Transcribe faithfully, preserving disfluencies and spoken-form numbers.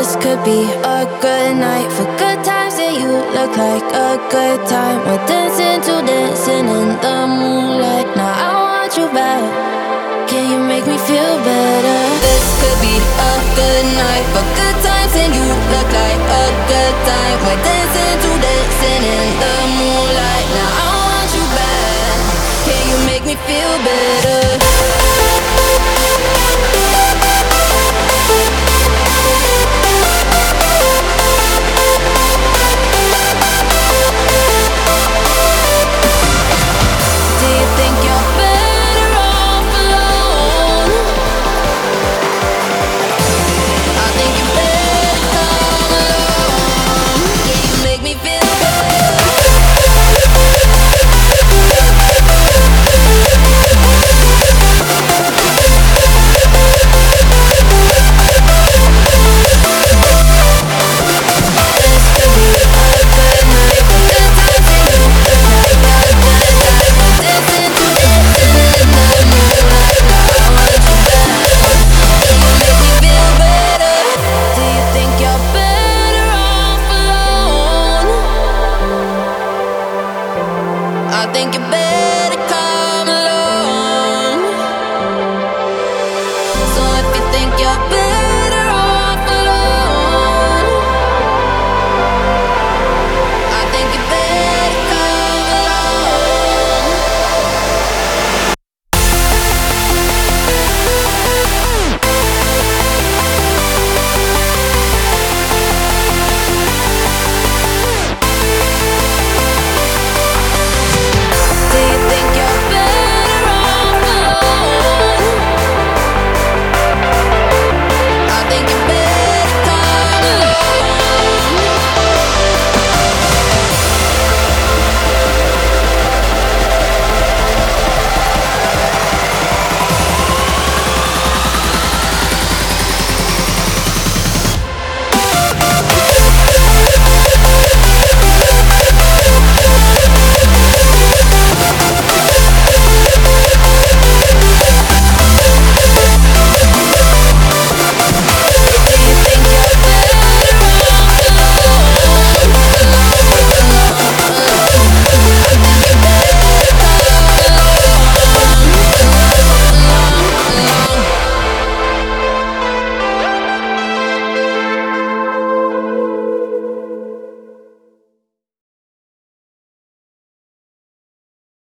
This could be a good night for good times, and you look like a good time. We're dancing to dancing in the moonlight. Now I want you back. Can you make me feel better? This could be a good night for good times, and you look like a good time. We're dancing to dancing in the moonlight. Now I want you back. Can you make me feel better?